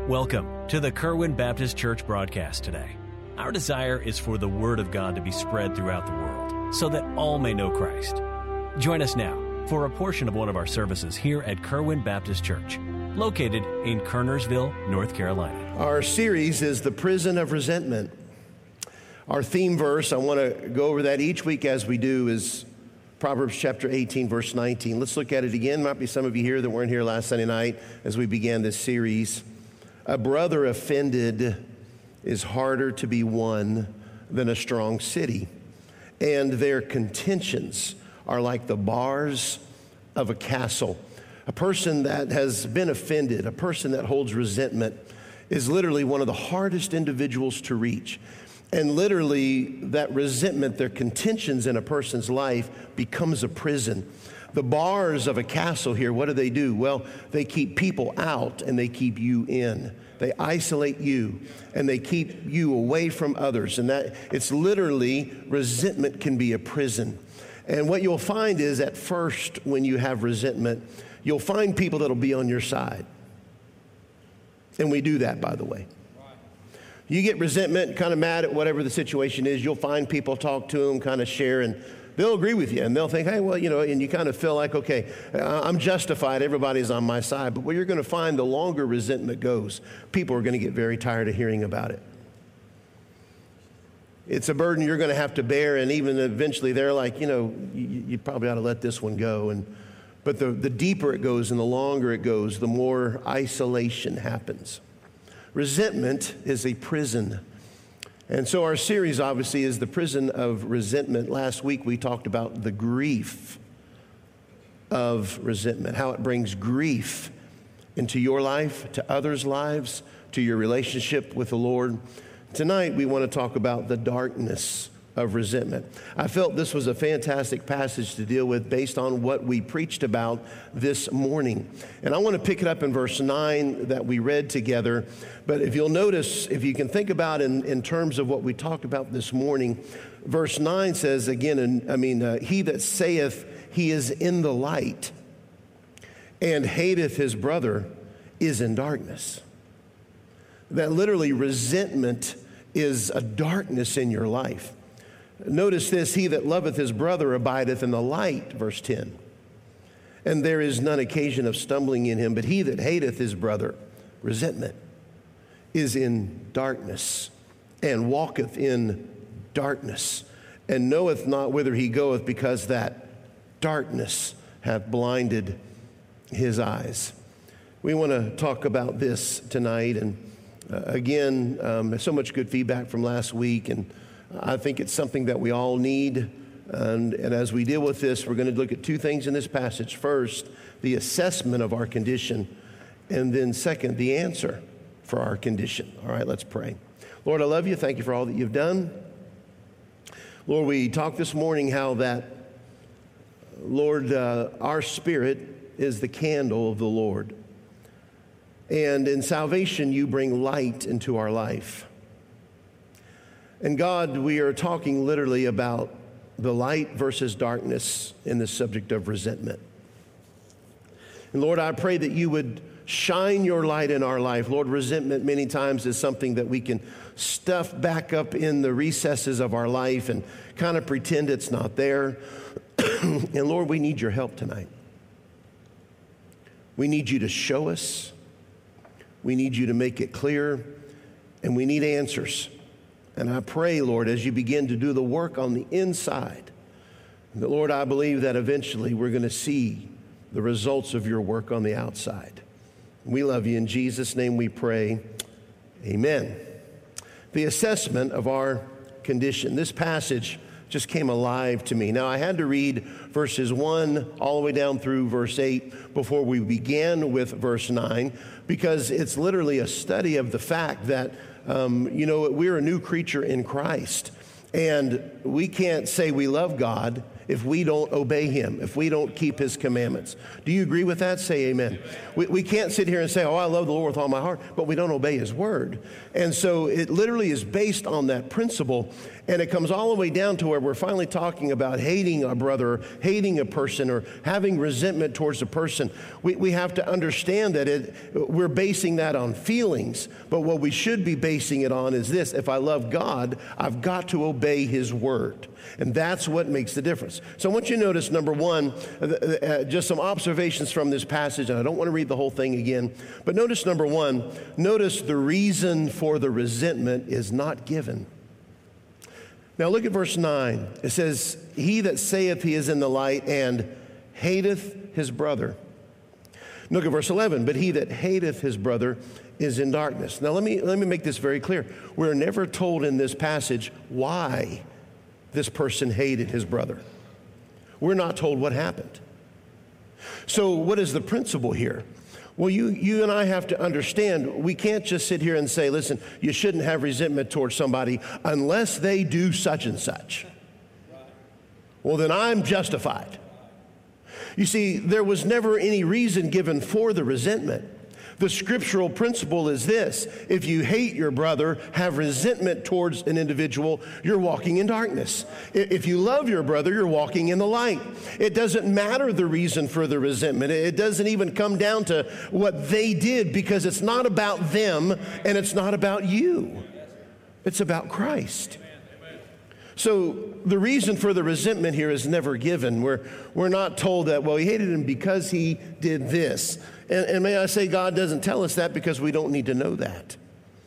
Welcome to the Kerwin Baptist Church broadcast today. Our desire is for the Word of God to be spread throughout the world so that all may know Christ. Join us now for a portion of one of our services here at Kerwin Baptist Church, located in Kernersville, North Carolina. Our series is The Prison of Resentment. Our theme verse, I want to go over that each week as we do, is Proverbs chapter 18, verse 19. Let's look at it again. Might be some of you here that weren't here last Sunday night as we began this series. A brother offended is harder to be won than a strong city, and their contentions are like the bars of a castle. A person that has been offended, a person that holds resentment, is literally one of the hardest individuals to reach. And literally, that resentment, their contentions in a person's life becomes a prison. The bars of a castle here, what do? Well, they keep people out and they keep you in. They isolate you and they keep you away from others. And that it's literally, resentment can be a prison. And what you'll find is at first when you have resentment, you'll find people that'll be on your side. And we do that, by the way. You get resentment, kind of mad at whatever the situation is, you'll find people, talk to them, kind of share, and they'll agree with you. And they'll think, hey, well, and you kind of feel like, okay, I'm justified, everybody's on my side. But what you're going to find, the longer resentment goes, people are going to get very tired of hearing about it. It's a burden you're going to have to bear, and even eventually they're like, you probably ought to let this one go. But the deeper it goes and the longer it goes, the more isolation happens. Resentment is a prison. And so our series obviously is the prison of resentment. Last week we talked about the grief of resentment, how it brings grief into your life, to others' lives, to your relationship with the Lord. Tonight we want to talk about the darkness of resentment. I felt this was a fantastic passage to deal with based on what we preached about this morning. And I want to pick it up in verse 9 that we read together. But if you'll notice, if you can think about in terms of what we talked about this morning, verse 9 says again, he that saith he is in the light and hateth his brother is in darkness. That literally resentment is a darkness in your life. Notice this, he that loveth his brother abideth in the light, verse 10. And there is none occasion of stumbling in him, but he that hateth his brother, resentment, is in darkness, and walketh in darkness, and knoweth not whither he goeth, because that darkness hath blinded his eyes. We want to talk about this tonight, and again, so much good feedback from last week, and I think it's something that we all need. And as we deal with this, we're going to look at two things in this passage. First, the assessment of our condition. And then second, the answer for our condition. All right, let's pray. Lord, I love you. Thank you for all that you've done. Lord, we talked this morning how that, Lord, our spirit is the candle of the Lord. And in salvation, you bring light into our life. And God, we are talking literally about the light versus darkness in the subject of resentment. And Lord, I pray that you would shine your light in our life. Lord, resentment many times is something that we can stuff back up in the recesses of our life and kind of pretend it's not there. And Lord, we need your help tonight. We need you to show us. We need you to make it clear. And we need answers. And I pray, Lord, as you begin to do the work on the inside, that, Lord, I believe that eventually we're going to see the results of your work on the outside. We love you. In Jesus' name we pray. Amen. The assessment of our condition. This passage just came alive to me. Now, I had to read verses 1 all the way down through verse 8 before we began with verse 9, because it's literally a study of the fact that we're a new creature in Christ, and we can't say we love God if we don't obey him, if we don't keep his commandments. Do you agree with that? Say amen. We can't sit here and say, oh, I love the Lord with all my heart, but we don't obey his word. And so it literally is based on that principle, and it comes all the way down to where we're finally talking about hating a brother, or hating a person, or having resentment towards a person. We have to understand that we're basing that on feelings, but what we should be basing it on is this: if I love God, I've got to obey his word. And that's what makes the difference. So I want you to notice, number one, just some observations from this passage, and I don't want to read the whole thing again, but notice number one, notice the reason for the resentment is not given. Now look at verse 9. It says, he that saith he is in the light and hateth his brother. Look at verse 11, but he that hateth his brother is in darkness. Now let me make this very clear. We're never told in this passage why this person hated his brother. We're not told what happened. So what is the principle here? Well, you and I have to understand, we can't just sit here and say, listen, you shouldn't have resentment towards somebody unless they do such and such. Well, then I'm justified. You see, there was never any reason given for the resentment. The scriptural principle is this: if you hate your brother, have resentment towards an individual, you're walking in darkness. If you love your brother, you're walking in the light. It doesn't matter the reason for the resentment. It doesn't even come down to what they did, because it's not about them and it's not about you. It's about Christ. So the reason for the resentment here is never given. We're not told that, well, he hated him because he did this. And may I say, God doesn't tell us that because we don't need to know that.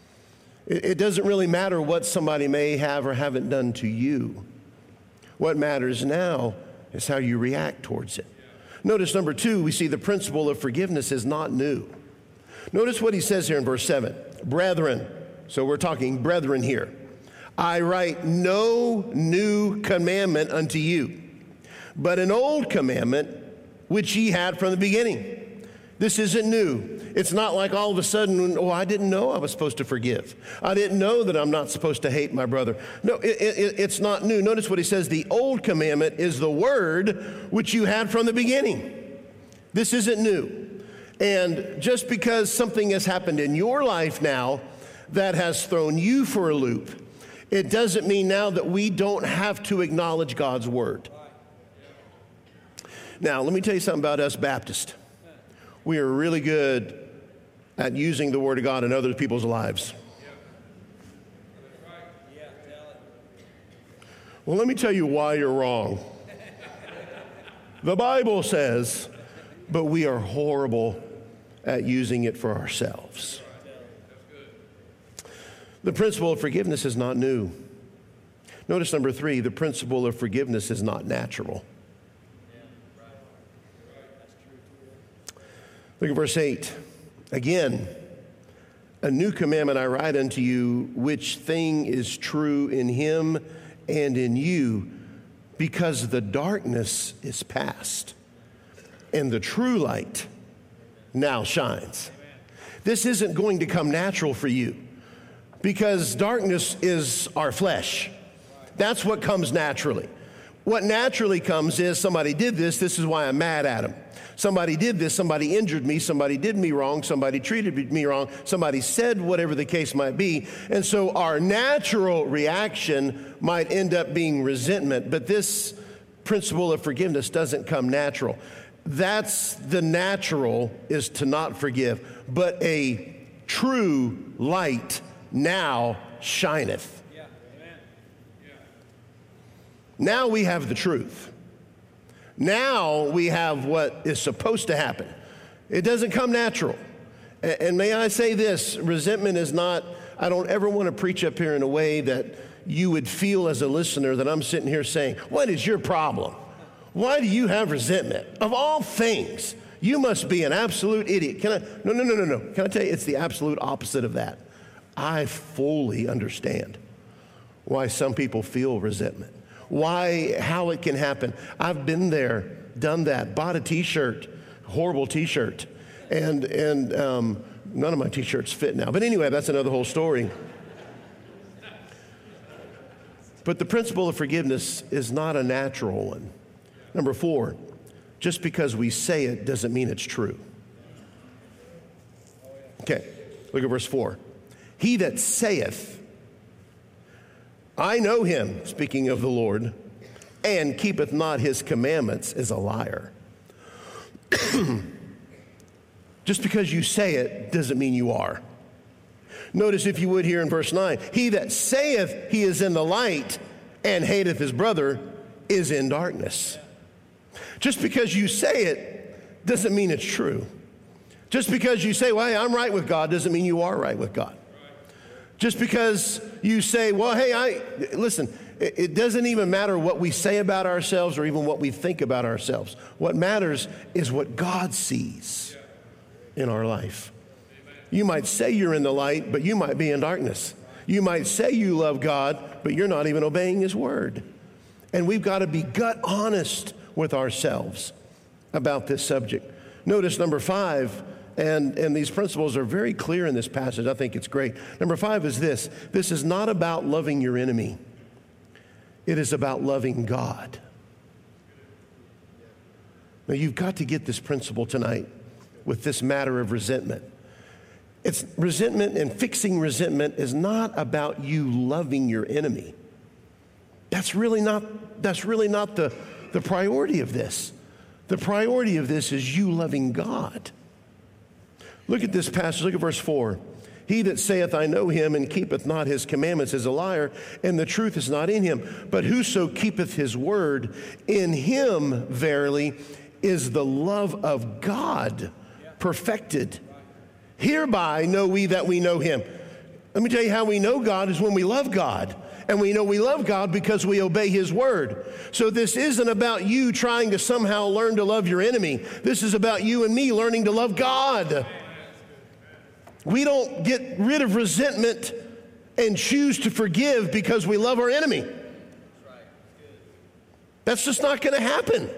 It doesn't really matter what somebody may have or haven't done to you. What matters now is how you react towards it. Notice number two, we see the principle of forgiveness is not new. Notice what he says here in verse 7. Brethren, so we're talking brethren here. I write no new commandment unto you, but an old commandment which ye had from the beginning. This isn't new. It's not like all of a sudden, oh, I didn't know I was supposed to forgive. I didn't know that I'm not supposed to hate my brother. No, it's not new. Notice what he says. The old commandment is the word which you had from the beginning. This isn't new. And just because something has happened in your life now that has thrown you for a loop, it doesn't mean now that we don't have to acknowledge God's word. Now, let me tell you something about us Baptists. We are really good at using the word of God in other people's lives. Well, let me tell you why you're wrong. The Bible says, but we are horrible at using it for ourselves. The principle of forgiveness is not new. Notice number 3, the principle of forgiveness is not natural. Look at verse 8. Again, a new commandment I write unto you, which thing is true in him and in you, because the darkness is past, and the true light now shines. This isn't going to come natural for you, because darkness is our flesh. That's what comes naturally. What naturally comes is somebody did this is why I'm mad at him. Somebody did this, somebody injured me, somebody did me wrong, somebody treated me wrong, somebody said whatever the case might be. And so our natural reaction might end up being resentment, but this principle of forgiveness doesn't come natural. That's the natural, is to not forgive, but a true light now shineth. Yeah. Amen. Yeah. Now we have the truth. Now we have what is supposed to happen. It doesn't come natural. And may I say this, resentment is not, I don't ever want to preach up here in a way that you would feel as a listener that I'm sitting here saying, what is your problem? Why do you have resentment? Of all things, you must be an absolute idiot. No. Can I tell you, it's the absolute opposite of that. I fully understand why some people feel resentment. How it can happen. I've been there, done that, bought a t-shirt, horrible t-shirt, and none of my t-shirts fit now. But anyway, that's another whole story. But the principle of forgiveness is not a natural one. Number 4, just because we say it doesn't mean it's true. Okay, look at verse 4. He that saith, I know him, speaking of the Lord, and keepeth not his commandments is a liar. Just because you say it doesn't mean you are. Notice, if you would, here in verse 9, he that saith he is in the light and hateth his brother is in darkness. Just because you say it doesn't mean it's true. Just because you say, well, hey, I'm right with God, doesn't mean you are right with God. Just because you say, well, hey, listen, it doesn't even matter what we say about ourselves or even what we think about ourselves. What matters is what God sees in our life. You might say you're in the light, but you might be in darkness. You might say you love God, but you're not even obeying his word. And we've got to be gut honest with ourselves about this subject. Notice number 5, and these principles are very clear in this passage. I think it's great. Number 5 is this. This is not about loving your enemy. It is about loving God. Now, you've got to get this principle tonight with this matter of resentment. It's resentment, and fixing resentment is not about you loving your enemy. That's really not the priority of this. The priority of this is you loving God. Look at this passage. Look at verse 4. He that saith, I know him, and keepeth not his commandments is a liar, and the truth is not in him. But whoso keepeth his word, in him verily is the love of God perfected. Hereby know we that we know him. Let me tell you how we know God is when we love God. And we know we love God because we obey his word. So this isn't about you trying to somehow learn to love your enemy. This is about you and me learning to love God. We don't get rid of resentment and choose to forgive because we love our enemy. That's just not going to happen.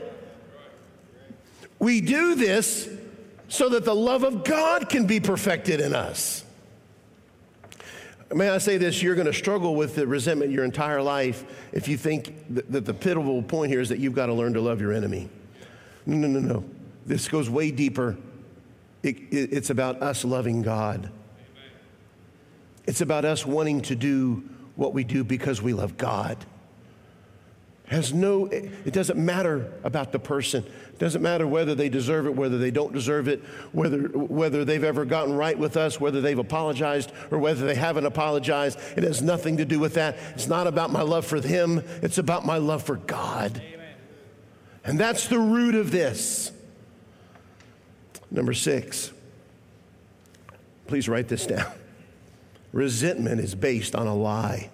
We do this so that the love of God can be perfected in us. May I say this, you're going to struggle with the resentment your entire life if you think that the pivotal point here is that you've got to learn to love your enemy. No. This goes way deeper. It's about us loving God. It's about us wanting to do what we do because we love God. It doesn't matter about the person. It doesn't matter whether they deserve it, whether they don't deserve it, whether they've ever gotten right with us, whether they've apologized or whether they haven't apologized. It has nothing to do with that. It's not about my love for them. It's about my love for God. Amen. And that's the root of this. Number 6. Please write this down. Resentment is based on a lie.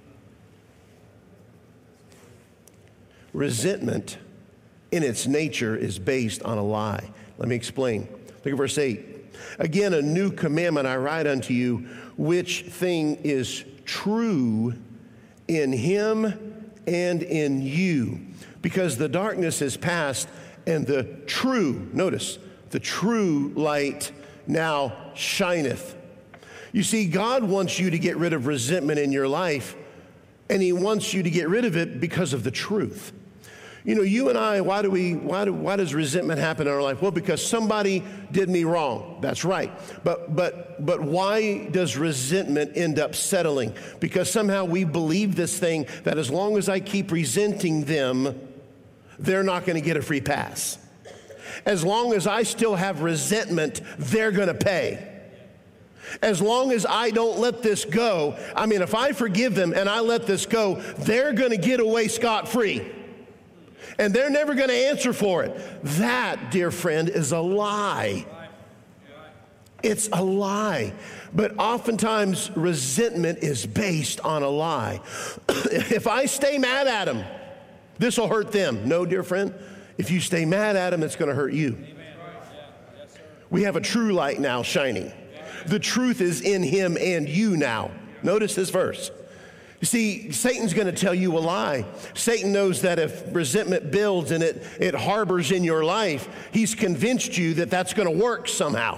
Resentment in its nature is based on a lie. Let me explain. Look at verse 8. Again, a new commandment I write unto you, which thing is true in him and in you. Because the darkness is past and the true, notice, the true light now shineth. You see, God wants you to get rid of resentment in your life, and he wants you to get rid of it because of the truth. You know, you and I, why does resentment happen in our life? Well, because somebody did me wrong. That's right. But why does resentment end up settling? Because somehow we believe this thing that as long as I keep resenting them, they're not going to get a free pass. As long as I still have resentment, they're going to pay. As long as I don't let this go, if I forgive them and I let this go, they're going to get away scot-free. And they're never going to answer for it. That, dear friend, is a lie. It's a lie. But oftentimes, resentment is based on a lie. If I stay mad at them, this will hurt them. No, dear friend, if you stay mad at them, it's going to hurt you. We have a true light now shining. The truth is in him and you now. Notice this verse. You see, Satan's going to tell you a lie. Satan knows that if resentment builds and it harbors in your life, he's convinced you that that's going to work somehow.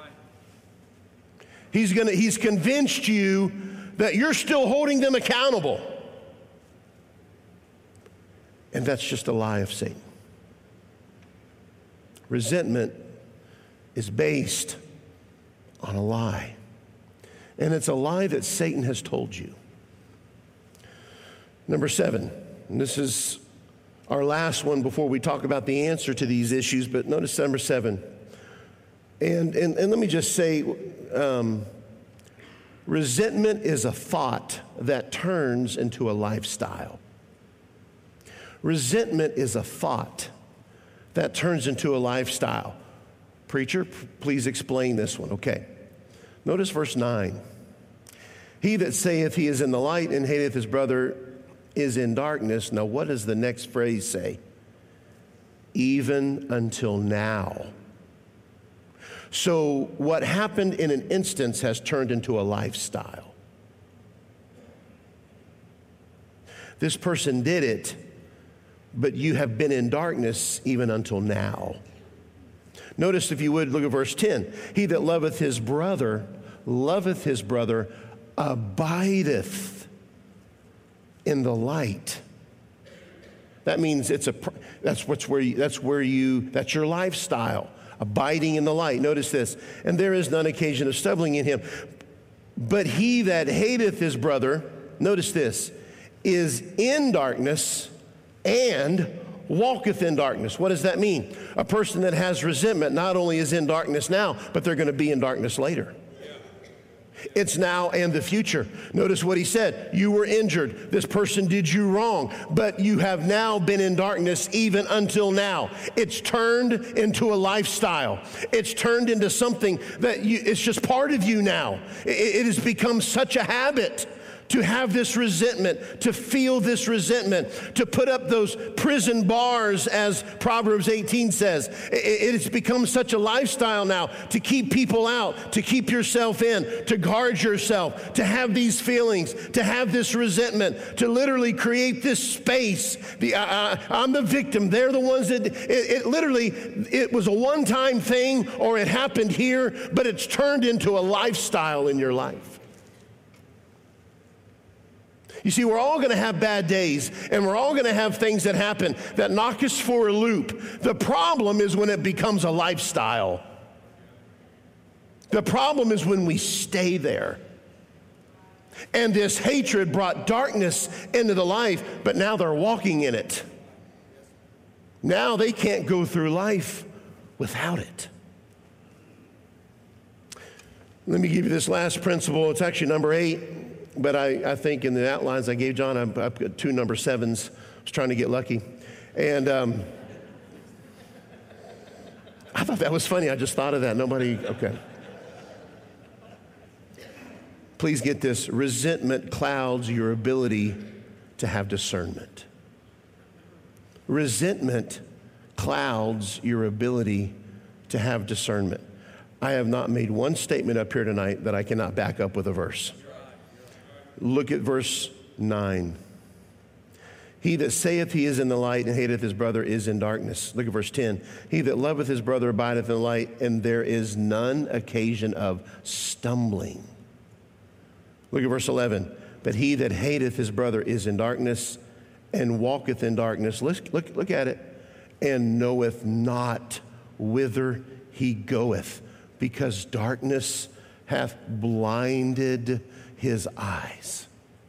He's convinced you that you're still holding them accountable. And that's just a lie of Satan. Resentment is based on a lie. And it's a lie that Satan has told you. Number 7, and this is our last one before we talk about the answer to these issues, but notice number 7. And let me just say, resentment is a thought that turns into a lifestyle. Resentment is a thought that turns into a lifestyle. Preacher, please explain this one. Okay. Notice verse 9. He that saith he is in the light and hateth his brother is in darkness. Now, what does the next phrase say? Even until now. So what happened in an instance has turned into a lifestyle. This person did it, but you have been in darkness even until now. Notice, if you would, look at verse 10. He that loveth his brother, abideth in the light. That means that's your lifestyle, abiding in the light. Notice this. And there is none occasion of stumbling in him. But he that hateth his brother, notice this, is in darkness and walketh in darkness. What does that mean? A person that has resentment not only is in darkness now, but they're going to be in darkness later. It's now and the future. Notice what he said. You were injured. This person did you wrong, but you have now been in darkness even until now. It's turned into a lifestyle. It's turned into something that it's just part of you now. It has become such a habit to have this resentment, to feel this resentment, to put up those prison bars, as Proverbs 18 says. It has become such a lifestyle now to keep people out, to keep yourself in, to guard yourself, to have these feelings, to have this resentment, to literally create this space. I'm the victim. They're the ones that, it was a one-time thing, or it happened here, but it's turned into a lifestyle in your life. You see, we're all going to have bad days, and we're all going to have things that happen that knock us for a loop. The problem is when it becomes a lifestyle. The problem is when we stay there. And this hatred brought darkness into the life, but now they're walking in it. Now they can't go through life without it. Let me give you this last principle. It's actually number 8. But I think in the outlines I gave John, I've got 2 number 7s. I was trying to get lucky. And I thought that was funny. I just thought of that. Okay. Please get this. Resentment clouds your ability to have discernment. Resentment clouds your ability to have discernment. I have not made one statement up here tonight that I cannot back up with a verse. Look at verse 9. He that saith he is in the light and hateth his brother is in darkness. Look at verse 10. He that loveth his brother abideth in the light, and there is none occasion of stumbling. Look at verse 11. But he that hateth his brother is in darkness and walketh in darkness. Look at it. And knoweth not whither he goeth, because darkness hath blinded his eyes.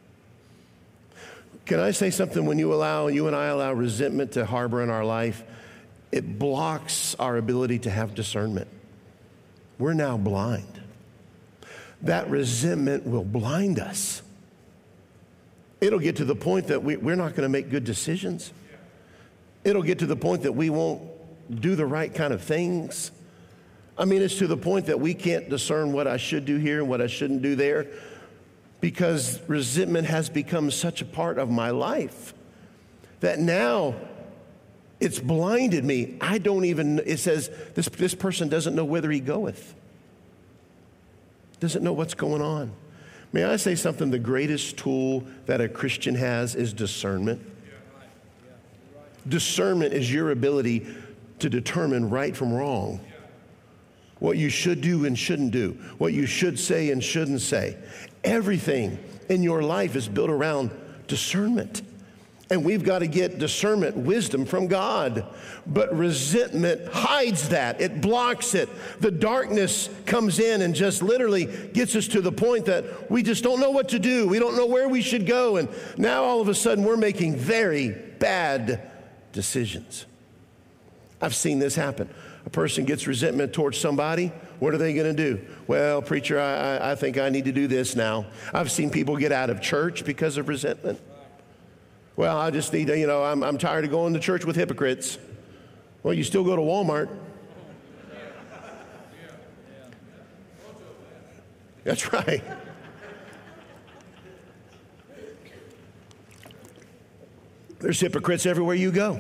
Can I say something? When you and I allow resentment to harbor in our life, it blocks our ability to have discernment. We're now blind. That resentment will blind us. It'll get to the point that we're not going to make good decisions. It'll get to the point that we won't do the right kind of things. I mean, it's to the point that we can't discern what I should do here and what I shouldn't do there, because resentment has become such a part of my life that now it's blinded me. It says this person doesn't know whither he goeth. Doesn't know what's going on. May I say something? The greatest tool that a Christian has is discernment. Discernment is your ability to determine right from wrong. What you should do and shouldn't do. What you should say and shouldn't say. Everything in your life is built around discernment. And we've got to get discernment, wisdom from God. But resentment hides that. It blocks it. The darkness comes in and just literally gets us to the point that we just don't know what to do. We don't know where we should go. And now all of a sudden we're making very bad decisions. I've seen this happen. A person gets resentment towards somebody. What are they going to do? Well, preacher, I think I need to do this now. I've seen people get out of church because of resentment. Well, I just need to, I'm tired of going to church with hypocrites. Well, you still go to Walmart. That's right. There's hypocrites everywhere you go.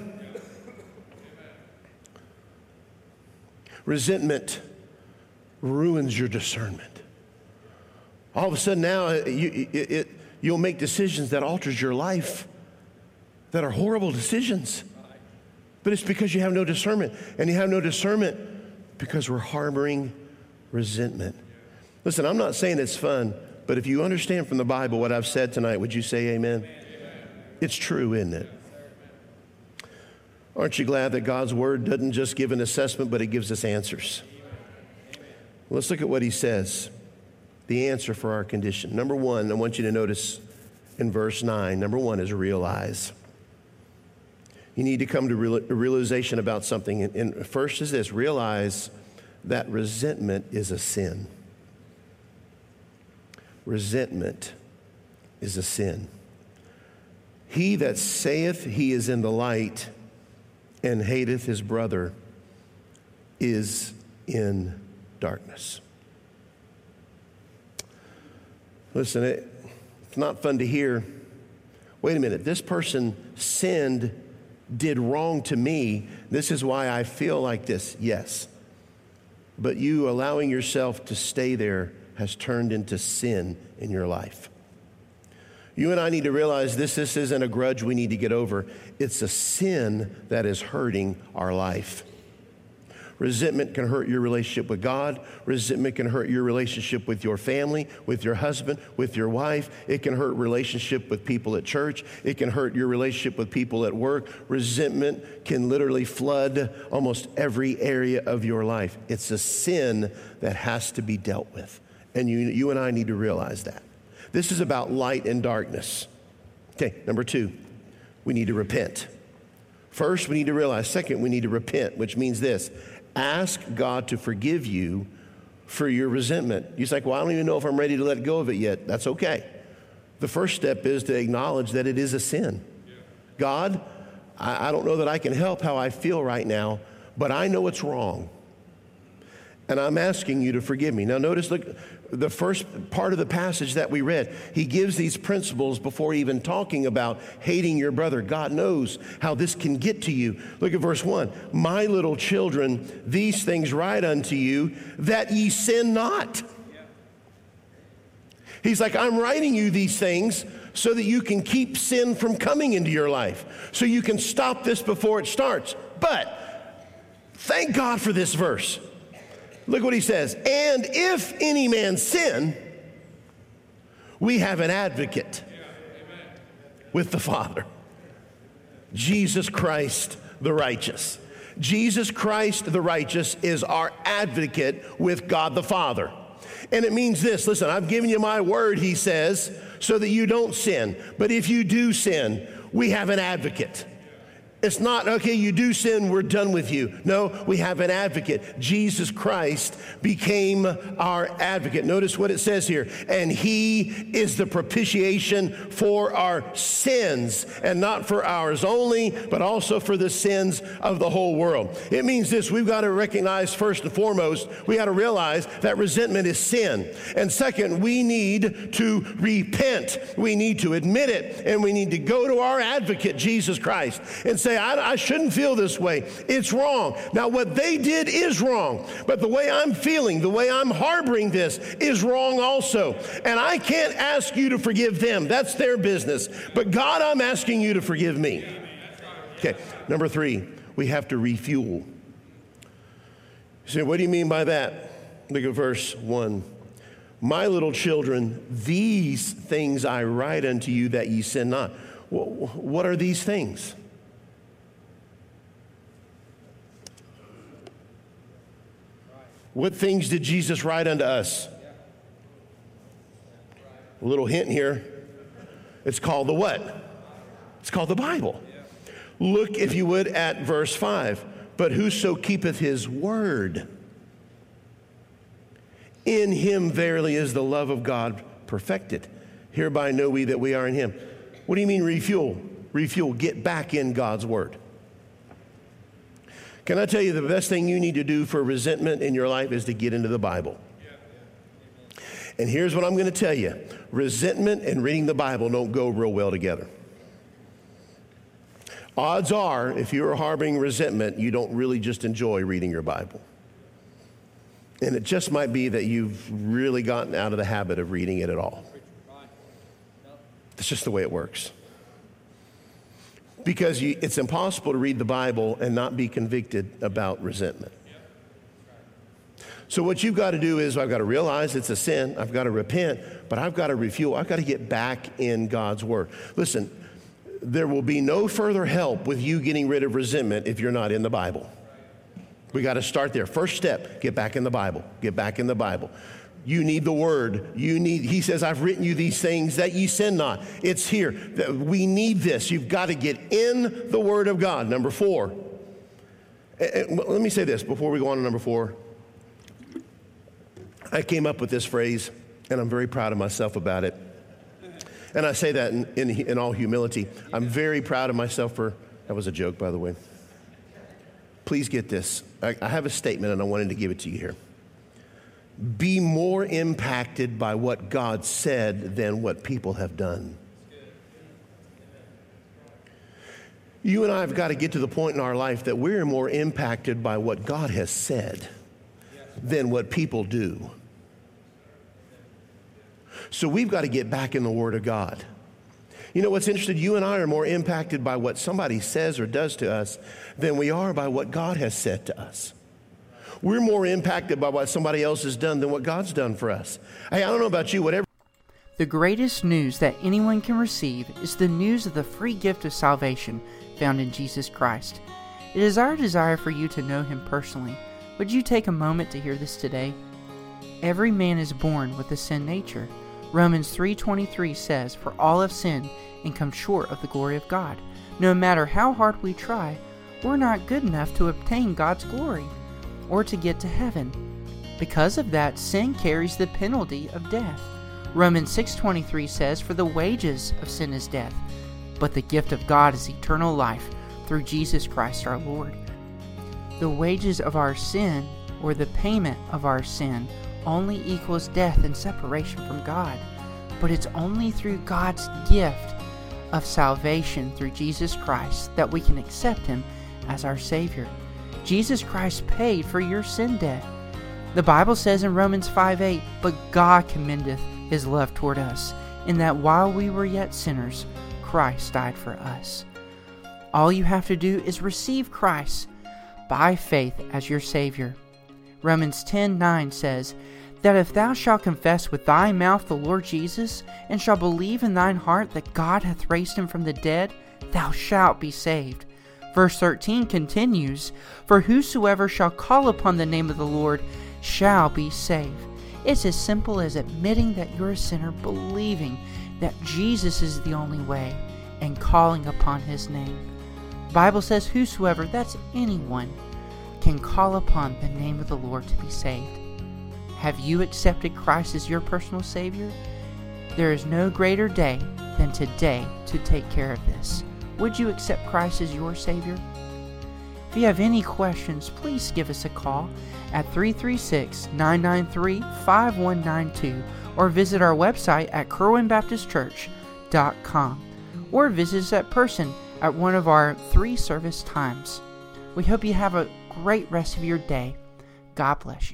Resentment ruins your discernment. All of a sudden now, you'll make decisions that alters your life, that are horrible decisions. But it's because you have no discernment. And you have no discernment because we're harboring resentment. Listen, I'm not saying it's fun, but if you understand from the Bible what I've said tonight, would you say amen? It's true, isn't it? Aren't you glad that God's word doesn't just give an assessment, but it gives us answers? Let's look at what he says, the answer for our condition. Number one, I want you to notice in verse 9, number one is realize. You need to come to a realization about something. And first is this, realize that resentment is a sin. Resentment is a sin. He that saith he is in the light and hateth his brother is in darkness. Listen, it's not fun to hear. Wait a minute, this person sinned, did wrong to me. This is why I feel like this. Yes. But you allowing yourself to stay there has turned into sin in your life. You and I need to realize this isn't a grudge we need to get over. It's a sin that is hurting our life. Resentment can hurt your relationship with God. Resentment can hurt your relationship with your family, with your husband, with your wife. It can hurt relationship with people at church. It can hurt your relationship with people at work. Resentment can literally flood almost every area of your life. It's a sin that has to be dealt with. And you and I need to realize that. This is about light and darkness. Okay, number two, we need to repent. First, we need to realize. Second, we need to repent, which means this. Ask God to forgive you for your resentment. You're like, well, I don't even know if I'm ready to let go of it yet. That's okay. The first step is to acknowledge that it is a sin. God, I don't know that I can help how I feel right now, but I know it's wrong. And I'm asking you to forgive me. Now notice, look, the first part of the passage that we read, he gives these principles before even talking about hating your brother. God knows how this can get to you. Look at verse 1. My little children, these things write unto you, that ye sin not. He's like, I'm writing you these things so that you can keep sin from coming into your life, so you can stop this before it starts. But thank God for this verse. Look what he says. And if any man sin, we have an advocate with the Father, Jesus Christ the righteous. Jesus Christ the righteous is our advocate with God the Father. And it means this. Listen, I've given you my word, he says, so that you don't sin. But if you do sin, we have an advocate. It's not, okay, you do sin, we're done with you. No, we have an advocate. Jesus Christ became our advocate. Notice what it says here. And he is the propitiation for our sins, and not for ours only, but also for the sins of the whole world. It means this. We've got to recognize first and foremost, we got to realize that resentment is sin. And second, we need to repent. We need to admit it, and we need to go to our advocate, Jesus Christ, and say, I shouldn't feel this way. It's wrong. Now, what they did is wrong, but the way I'm feeling, the way I'm harboring this is wrong also. And I can't ask you to forgive them. That's their business. But God, I'm asking you to forgive me. Okay, number 3, we have to refuel. You say, what do you mean by that? Look at verse 1. My little children, these things I write unto you that ye sin not. What are these things? What things did Jesus write unto us? A little hint here. It's called the what? It's called the Bible. Look, if you would, at verse 5. But whoso keepeth his word, in him verily is the love of God perfected. Hereby know we that we are in him. What do you mean refuel? Refuel, get back in God's word. Can I tell you the best thing you need to do for resentment in your life is to get into the Bible. And here's what I'm going to tell you. Resentment and reading the Bible don't go real well together. Odds are, if you're harboring resentment, you don't really just enjoy reading your Bible. And it just might be that you've really gotten out of the habit of reading it at all. It's just the way it works. Because it's impossible to read the Bible and not be convicted about resentment. So what you've got to do is, I've got to realize it's a sin. I've got to repent, but I've got to refuel. I've got to get back in God's word. Listen, there will be no further help with you getting rid of resentment if you're not in the Bible. We got to start there. First step, get back in the Bible. Get back in the Bible. You need the word. He says, I've written you these things that ye sin not. It's here. We need this. You've got to get in the word of God. Number 4. Let me say this before we go on to number 4. I came up with this phrase, and I'm very proud of myself about it. And I say that in all humility. I'm very proud of myself for, that was a joke, by the way. Please get this. I have a statement, and I wanted to give it to you here. Be more impacted by what God said than what people have done. You and I have got to get to the point in our life that we're more impacted by what God has said than what people do. So we've got to get back in the Word of God. You know what's interesting? You and I are more impacted by what somebody says or does to us than we are by what God has said to us. We're more impacted by what somebody else has done than what God's done for us. Hey, I don't know about you, whatever. The greatest news that anyone can receive is the news of the free gift of salvation found in Jesus Christ. It is our desire for you to know Him personally. Would you take a moment to hear this today? Every man is born with a sin nature. Romans 3:23 says, "For all have sinned and come short of the glory of God." No matter how hard we try, we're not good enough to obtain God's glory or to get to heaven. Because of that, sin carries the penalty of death. Romans 6:23 says, "For the wages of sin is death, but the gift of God is eternal life through Jesus Christ our Lord." The wages of our sin, or the payment of our sin, only equals death and separation from God. But it's only through God's gift of salvation through Jesus Christ that we can accept Him as our Savior. Jesus Christ paid for your sin debt. The Bible says in Romans 5:8, "But God commendeth His love toward us, in that while we were yet sinners, Christ died for us." All you have to do is receive Christ by faith as your Savior. Romans 10:9 says, "That if thou shalt confess with thy mouth the Lord Jesus, and shalt believe in thine heart that God hath raised Him from the dead, thou shalt be saved." Verse 13 continues, "For whosoever shall call upon the name of the Lord shall be saved." It's as simple as admitting that you're a sinner, believing that Jesus is the only way, and calling upon His name. The Bible says whosoever, that's anyone, can call upon the name of the Lord to be saved. Have you accepted Christ as your personal Savior? There is no greater day than today to take care of this. Would you accept Christ as your Savior? If you have any questions, please give us a call at 336-993-5192 or visit our website at kerwinbaptistchurch.com or visit us in person at one of our 3 service times. We hope you have a great rest of your day. God bless you.